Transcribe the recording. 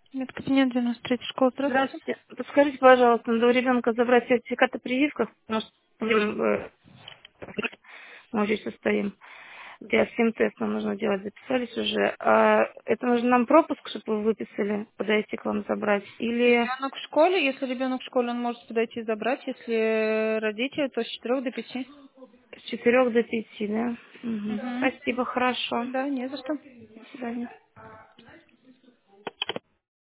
Медкабинет 93, школа, здравствуйте. Здравствуйте. Подскажите, пожалуйста, надо у ребенка забрать сертификат о прививках, потому что мы уже состоим. Диасим-тест нам нужно делать, записались уже. А это нужно нам пропуск, чтобы вы выписали, подойти к вам забрать? Или Ребенок в школе, если ребенок в школе, он может подойти и забрать, если родители, то с 4 до 5. с 4 до 5, да? Мгм. Угу. Спасибо, хорошо. Да, не за что. До свидания.